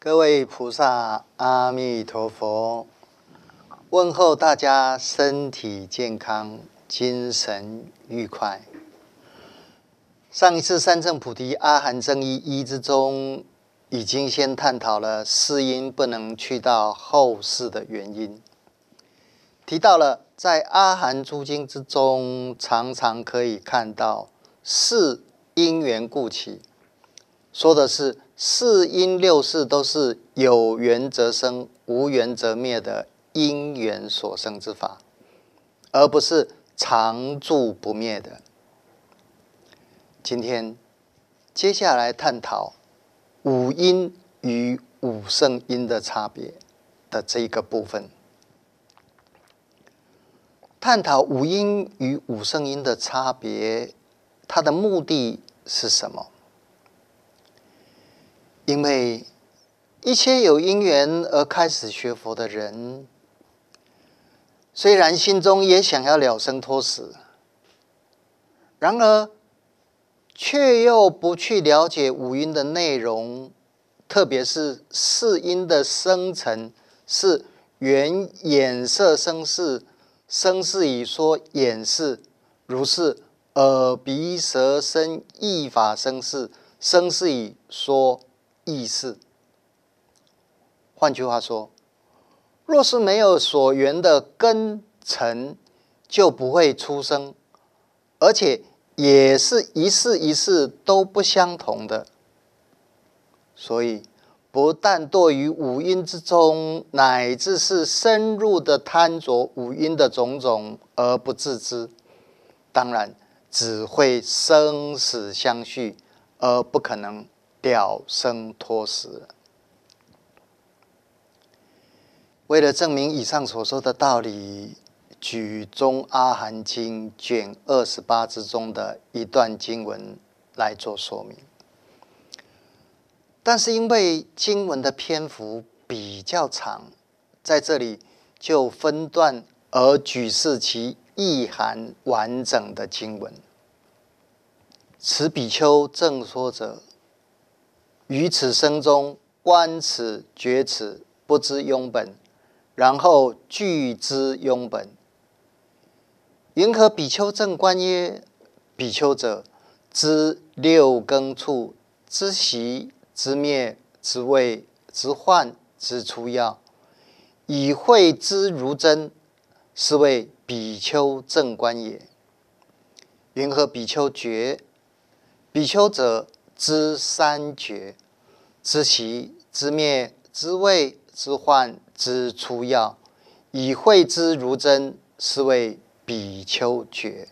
各位菩萨，阿弥陀佛！问候大家身体健康，精神愉快。上一次三乘菩提阿含正义一之中，已经先探讨了世因不能去到后世的原因，提到了在阿含诸经之中，常常可以看到世因缘故起，说的是世因六世都是有缘则生，无缘则灭的因缘所生之法，而不是常住不灭的。今天接下来探讨五因与五圣因的差别的这一个部分。探讨五因与五圣因的差别，它的目的是什么？因为一切有因缘而开始学佛的人，虽然心中也想要了生脱死，然而却又不去了解五因的内容，特别是四因的生成是缘眼色生事，生事以说眼事，如是耳鼻舌身意法生事，生事以说意事。换句话说，若是没有所缘的根尘，就不会出生，而且也是一世一世都不相同的。所以不但堕于五因之中，乃至是深入的贪着五因的种种而不自知，当然只会生死相续，而不可能了生脱死。为了证明以上所说的道理，举中阿含经卷28之中的一段经文来做说明。但是因为经文的篇幅比较长，在这里就分段而举示其意涵完整的经文。此比丘正说者，于此生中观此觉此，不知庸本，然后具知庸本。云何比丘正观耶？比丘者，知六根处，知习，知灭，知味，知幻，知出药，以慧知如真，是谓比丘正观也。云何比丘觉？比丘者，知三觉，知习，知灭，知味，知幻，知出药，以慧知如真，是谓比丘觉。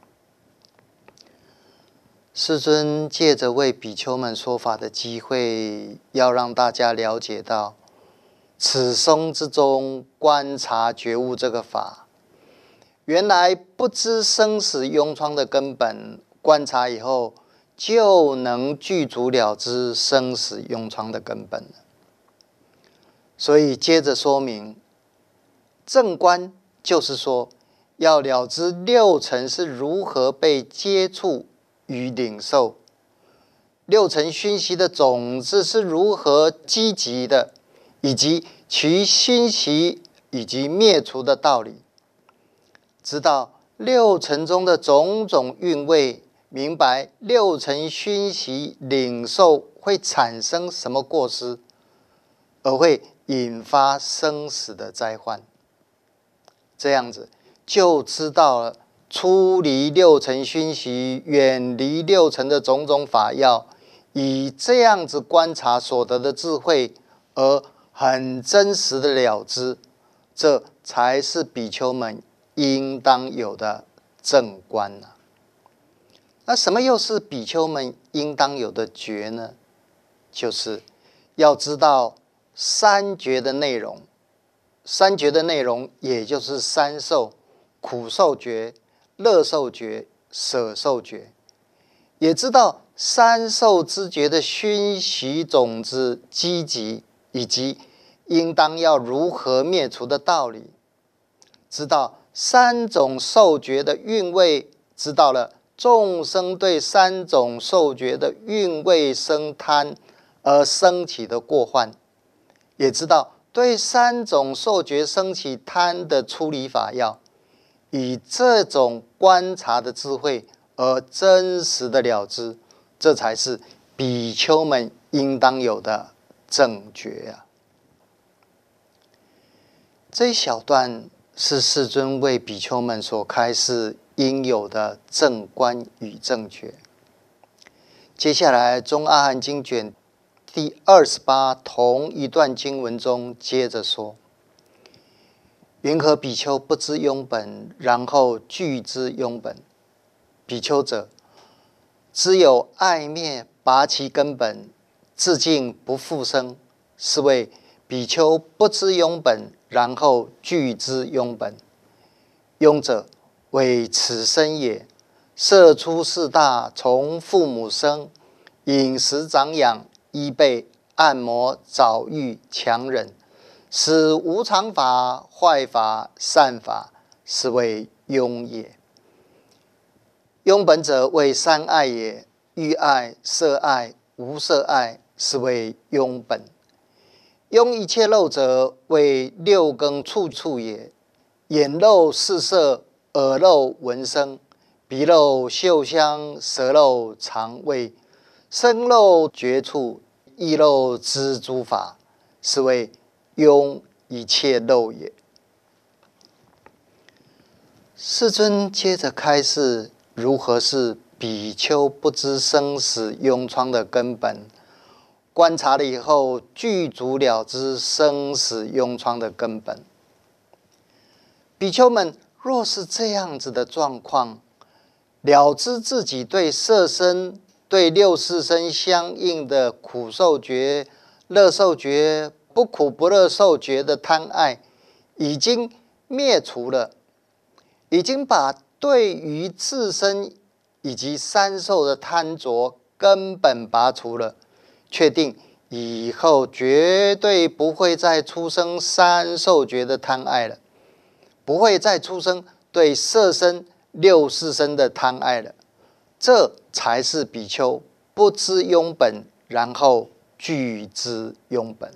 世尊借着为比丘们说法的机会，要让大家了解到此生之中观察觉悟这个法，原来不知生死庸疮的根本，观察以后就能具足了知生死庸疮的根本了。所以接着说明，正观就是说要了知六尘是如何被接触与领受，六尘熏习的种子是如何积极的，以及其熏习以及灭除的道理，知道六尘中的种种韵味，明白六尘熏习领受会产生什么过失，而会引发生死的灾患。这样子就知道了出离六尘熏习，远离六尘的种种法要，以这样子观察所得的智慧，而很真实的了知，这才是比丘们应当有的正观啊。那什么又是比丘们应当有的觉呢？就是要知道三觉的内容。三觉的内容也就是三受：苦受觉、乐受觉、舍受觉。也知道三受之觉的熏习种子积极，以及应当要如何灭除的道理。知道三种受觉的韵味，知道了众生对三种受觉的韵味生贪而生起的过患， 也知道对3种受觉生起贪的处理法要以这种观察的智慧而真实的了知，这才是比丘们应当有的正觉啊。这一小段是世尊为比丘们所开示应有的正观与正觉。接下来中阿含经卷第28同一段经文中接着说：云何比丘不知庸本，然后具知庸本？比丘者，知有爱灭，拔其根本，自净不复生，是谓比丘不知庸本，然后具知庸本。庸者，为此身也。射出四大，从父母生，饮食长养，衣被按摩早育强忍，使无常法、坏法、善法，是谓庸也。庸本者为3爱也，欲爱、色爱、无色爱，是谓庸本。庸一切漏者为6根触处也，眼漏视色，耳漏闻声，鼻漏嗅香，舌漏尝味，身漏觉处，意漏知诸法，是谓庸一切漏也。世尊接着开示如何是比丘不知生死庸疮的根本，观察了以后具足了知生死庸疮的根本。比丘们若是这样子的状况，了知自己对色身、对6识身相应的苦受觉、乐受觉、不苦不乐受觉的贪爱已经灭除了，已经把对于自身以及3受的贪着根本拔除了，确定以后绝对不会再出生3受觉的贪爱了，不会再出生对色身、6识身的贪爱了。这才是比丘不知庸本，然后具知庸本。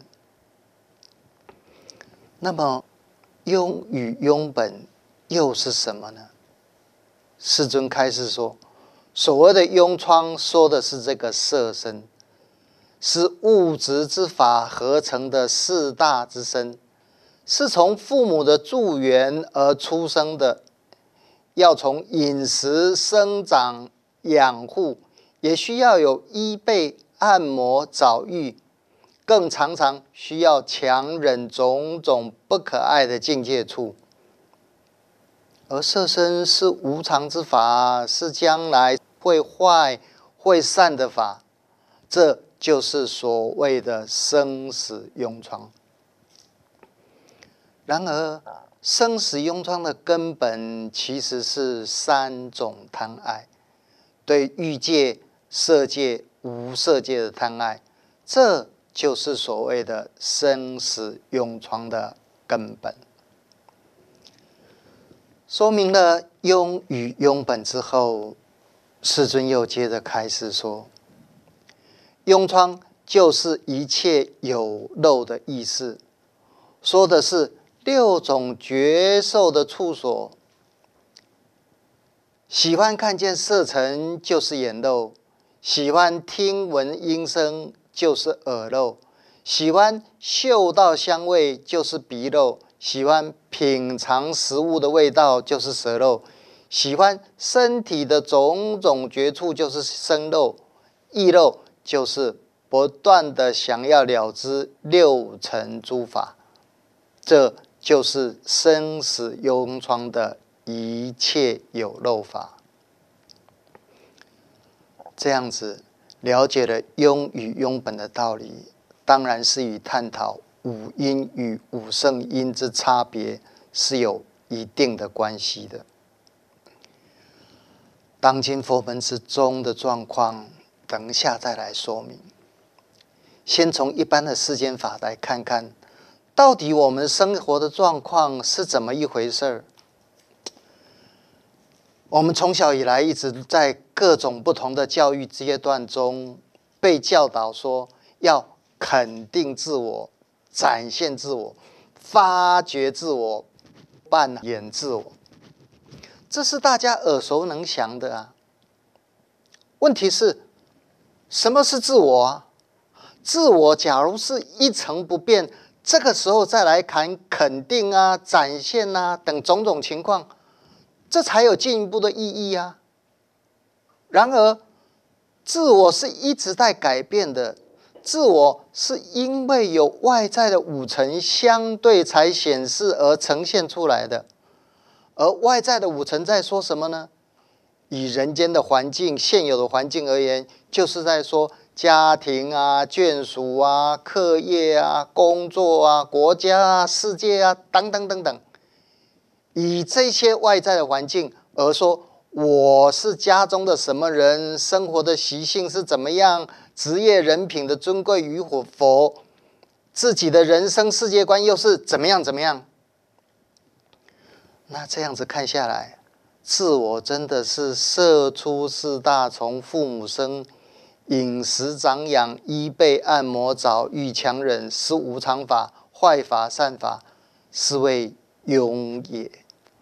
那么庸与庸本又是什么呢？世尊开示说，所谓的庸疮说的是这个色身，是物质之法合成的4大之身，是从父母的助缘而出生的，要从饮食、生长、养护，也需要有衣被、按摩、早育，更常常需要强忍种种不可爱的境界处。而色身是无常之法，是将来会坏会散的法，这就是所谓的生死庸疮。然而生死庸疮的根本其实是3种贪爱，对欲界、色界、无色界的贪爱，这就是所谓的生死庸疮的根本。说明了庸与庸本之后，世尊又接着开示说，庸疮就是一切有漏的意思，说的是6种觉受的处所。喜欢看见色尘就是眼漏，喜欢听闻音声就是耳漏，喜欢嗅到香味就是鼻漏，喜欢品尝食物的味道就是舌漏，喜欢身体的种种觉处就是身漏，意漏就是不断的想要了知6尘诸法，这就是生死庸疮的一切有漏法。这样子了解了庸与庸本的道理，当然是与探讨五阴与五圣阴之差别是有一定的关系的。当今佛门之中的状况，等一下再来说明。先从一般的世间法来看看，到底我们生活的状况是怎么一回事儿？我们从小以来一直在各种不同的教育阶段中被教导说要肯定自我、 展现自我、发掘自我、扮演自我，这是大家耳熟能详的啊。问题是，什么是自我啊？自我假如是一成不变，这个时候再来谈肯定啊、展现啊等种种情况，这才有进一步的意义啊。然而，自我是一直在改变的，自我是因为有外在的五层相对才显示而呈现出来的。而外在的五层在说什么呢？以人间的环境、现有的环境而言，就是在说家庭啊、眷属啊、课业啊、工作啊、国家啊、世界啊等等等等。以这些外在的环境而说，我是家中的什么人，生活的习性是怎么样，职业人品的尊贵与否，自己的人生世界观又是怎么样怎么样。那这样子看下来，自我真的是射出四大从父母生，饮食长养，衣被按摩澡，欲强忍，是无常法，坏法善法，是谓庸也。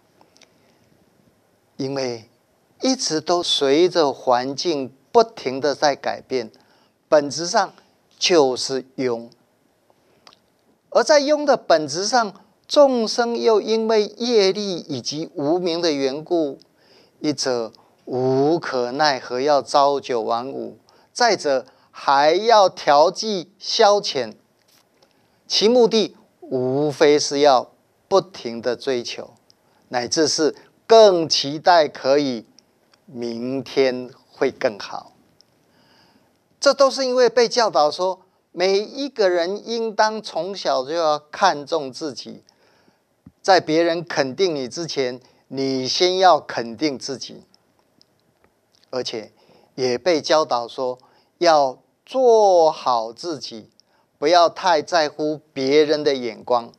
因为一直都随着环境不停的在改变，本质上就是庸。而在庸的本质上，众生又因为业力以及无明的缘故，一者无可奈何要朝九晚五，再者还要调剂消遣，其目的无非是要不停的追求，乃至是更期待可以明天会更好。这都是因为被教导说，每一个人应当从小就要看重自己，在别人肯定你之前，你先要肯定自己。而且也被教导说，要做好自己，不要太在乎别人的眼光。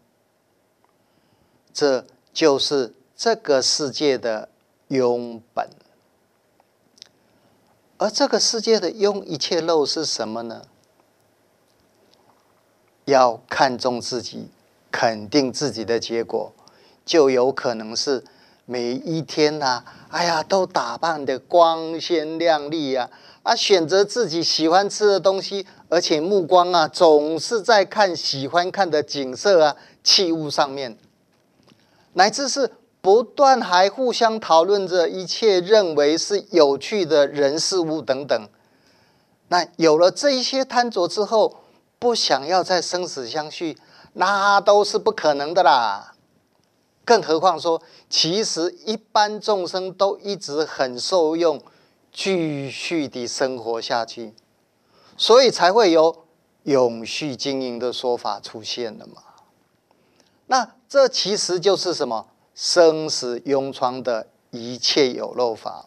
这就是这个世界的庸本。而这个世界的庸一切漏是什么呢？要看重自己，肯定自己的结果，就有可能是每一天啊，哎呀，都打扮得光鲜亮丽啊，选择自己喜欢吃的东西，而且目光啊，总是在看喜欢看的景色啊、器物上面，乃至是不断还互相讨论着一切认为是有趣的人事物等等。那有了这一些贪着之后，不想要再生死相续，那都是不可能的啦。更何况说，其实一般众生都一直很受用，继续地生活下去，所以才会有永续经营的说法出现了嘛。那这其实就是什么？生死庸疮的一切有漏法。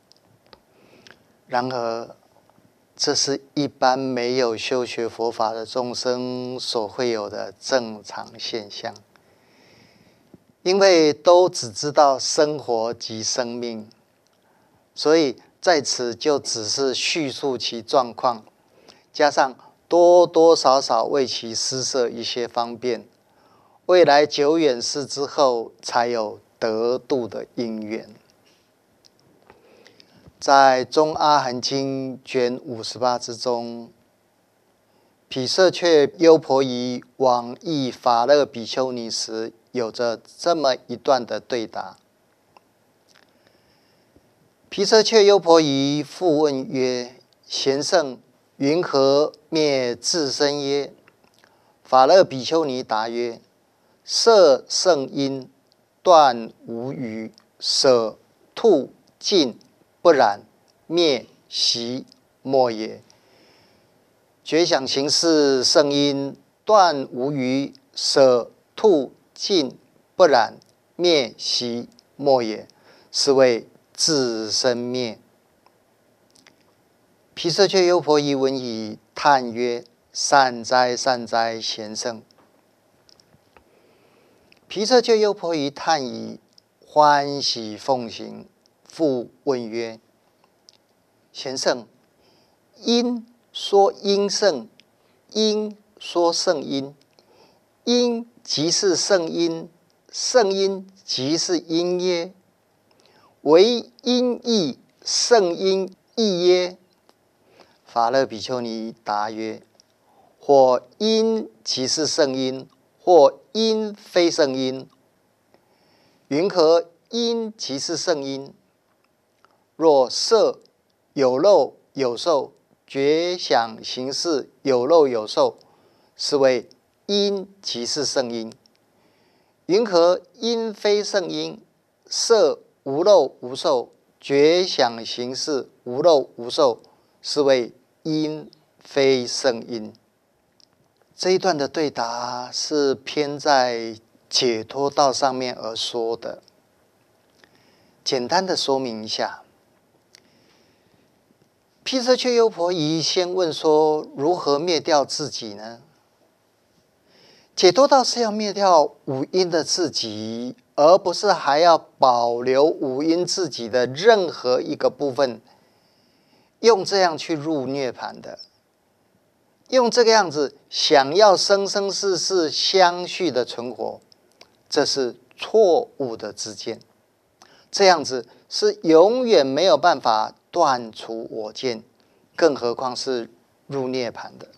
然而，这是一般没有修学佛法的众生所会有的正常现象。因为都只知道生活即生命，所以在此就只是叙述其状况，加上多多少少为其施设一些方便，未来久远世之后才有得度的因缘。在《中阿含经》卷58之中，毗舍却优婆夷往诣法乐比丘尼时，有着这么一段的对答。毗舍却优婆夷复问曰：贤圣，云何灭自身耶？法乐比丘尼答曰：摄圣因，断无余，舍兔尽不染，灭习末也。觉想行识圣因，断无余，舍兔尽不染，灭习末也，是谓自身灭。毗舍却优婆夷闻已，叹曰：善哉善哉，贤圣！毗舍却优婆夷叹已，欢喜奉行，复问曰：贤圣，因说因圣，因说圣因， 音即是圣音，圣音即是音耶？为音译，圣音译耶？法勒比丘尼答曰：或音即是圣音，或音非圣音。云何音即是圣音？若色有肉有受，觉想行识有肉有受，是谓音即是圣音。云何音非圣音？色无肉无受，觉想行识无肉无受，是谓音非圣音。这一段的对答是偏在解脱道上面而说的。简单的说明一下，毗舍怯优婆夷先问说：如何灭掉自己呢？解脱道是要灭掉五阴的自己，而不是还要保留五阴自己的任何一个部分，用这样去入涅槃的。用这个样子想要生生世世相续的存活，这是错误的知见。这样子是永远没有办法断除我见，更何况是入涅槃的。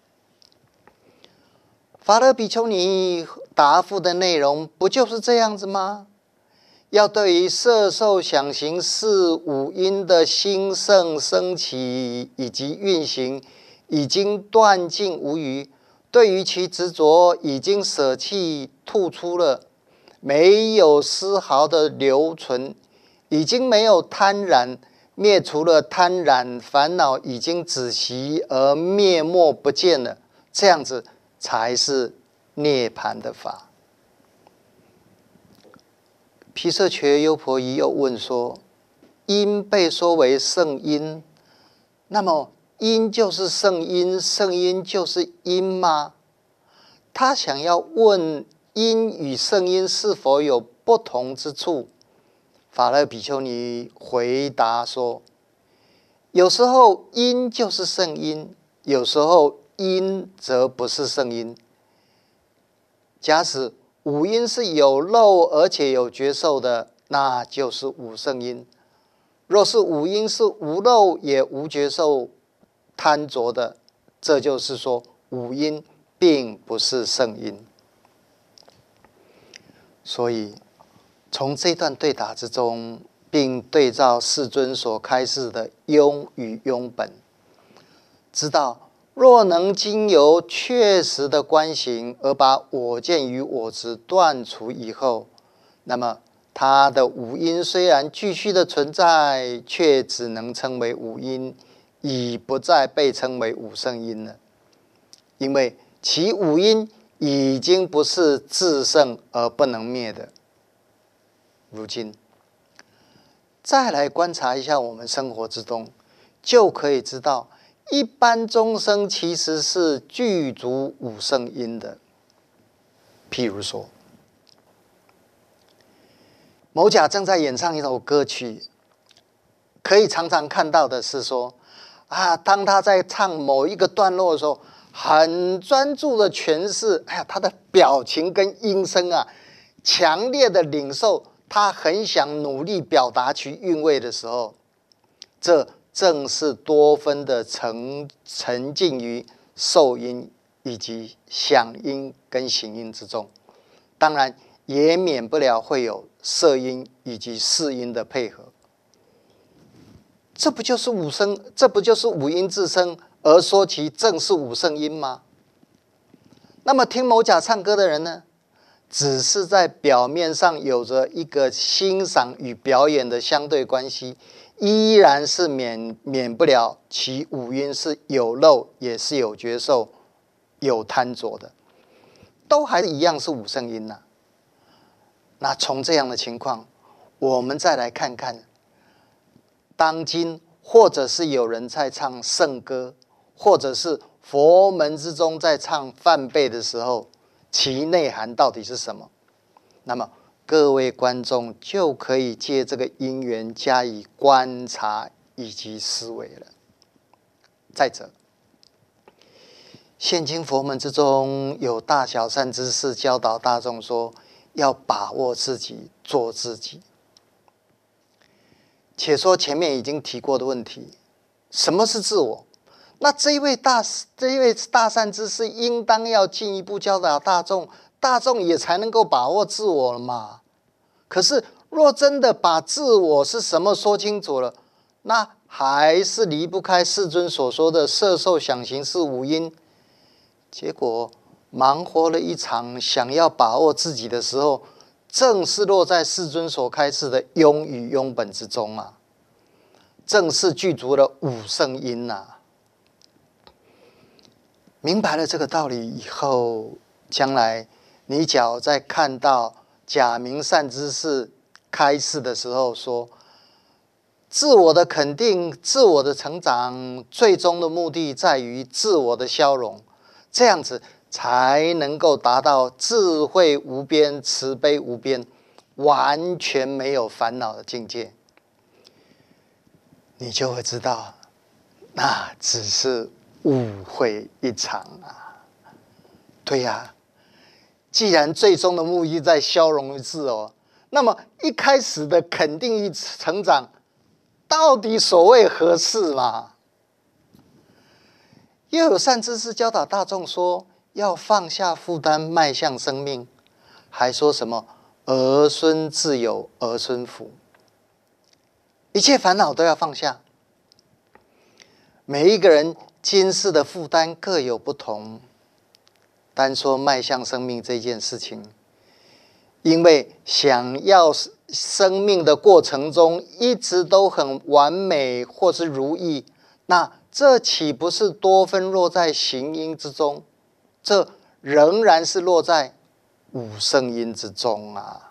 法勒比丘尼答复的内容不就是这样子吗？要对于色受想行识五阴的兴盛升起以及运行已经断尽无余，对于其执着已经舍弃吐出了，没有丝毫的留存，已经没有贪染，灭除了贪染烦恼，已经止息而灭没不见了，这样子才是涅槃的法。毗舍怯优婆夷又问说：音被说为圣音，那么音就是圣音，圣音就是音吗？他想要问音与圣音是否有不同之处。法勒比丘尼回答说：有时候音就是圣音，有时候音则不是圣音。假使五音是有漏而且有觉受的，那就是五圣音；若是五音是无漏也无觉受贪着的，这就是说五音并不是圣音。所以从这段对答之中，并对照世尊所开示的庸与庸本，知道若能经由确实的观行而把我见与我执断除以后，那么它的五音虽然继续的存在，却只能称为五音，已不再被称为五圣音了。因为其五音已经不是自圣而不能灭的。如今再来观察一下我们生活之中，就可以知道一般众生其实是具足五圣音的。譬如说，某甲正在演唱一首歌曲，可以常常看到的是说，当他在唱某一个段落的时候，很专注的诠释，他的表情跟音声强烈的领受，他很想努力表达其韵味的时候，这正是多分的沉浸于受音以及响音跟行音之中，当然也免不了会有色音以及识音的配合。这不就是五音自生，而说其正是五圣音吗？那么听某甲唱歌的人呢，只是在表面上有着一个欣赏与表演的相对关系，依然是免不了其五音是有漏，也是有觉受，有贪着的，都还是一样是五圣音呐。那从这样的情况，我们再来看看，当今或者是有人在唱圣歌，或者是佛门之中在唱梵呗的时候，其内涵到底是什么？那么各位观众就可以借这个因缘加以观察以及思维了。再者， 现今佛门之中有大小善知识教导大众说，要把握自己，做自己。且说前面已经提过的问题，什么是自我？那这一位大善知识应当要进一步教导大众，大众也才能够把握自我了嘛。可是若真的把自我是什么说清楚了，那还是离不开世尊所说的色受想行识五因。结果忙活了一场，想要把握自己的时候，正是落在世尊所开示的庸与庸本之中啊，正是具足了五圣因啊。明白了这个道理以后，将来你只要在看到假名善知识开示的时候说，自我的肯定、自我的成长，最终的目的在于自我的消融，这样子才能够达到智慧无边、慈悲无边、完全没有烦恼的境界。你就会知道，那只是误会一场啊！对呀，既然最终的目的在消融自我，那么一开始的肯定与成长，到底所谓何事嘛？又有善知识教导大众说，要放下负担，迈向生命，还说什么儿孙自有儿孙福，一切烦恼都要放下。每一个人今世的负担各有不同，单说迈向生命这件事情，因为想要生命的过程中一直都很完美或是如意，那这岂不是多分落在行因之中？这仍然是落在五圣因之中啊！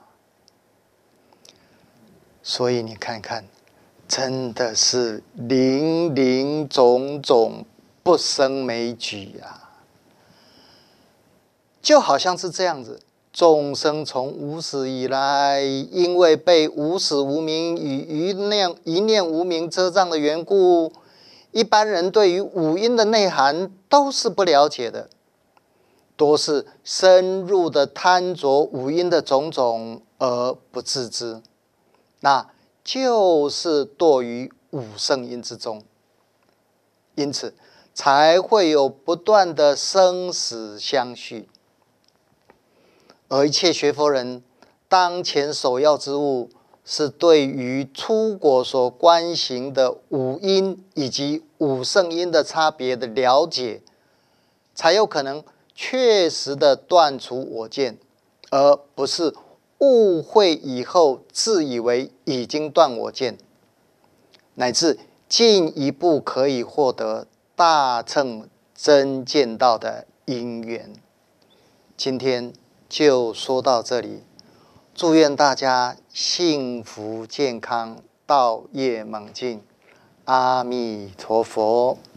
所以你看看，真的是林林总总，不胜枚举啊！就好像是这样子，众生从无始以来，因为被无始无明与一念无明遮障的缘故，一般人对于五因的内涵都是不了解的，多是深入的贪着五因的种种而不自知，那就是堕于五圣因之中，因此才会有不断的生死相续。而一切学佛人当前首要之务，是对于初果所观行的五因以及五圣因的差别的了解，才有可能确实的断除我见，而不是误会以后自以为已经断我见，乃至进一步可以获得大乘真见道的因缘。今天就说到这里，祝愿大家幸福健康，道业猛进，阿弥陀佛。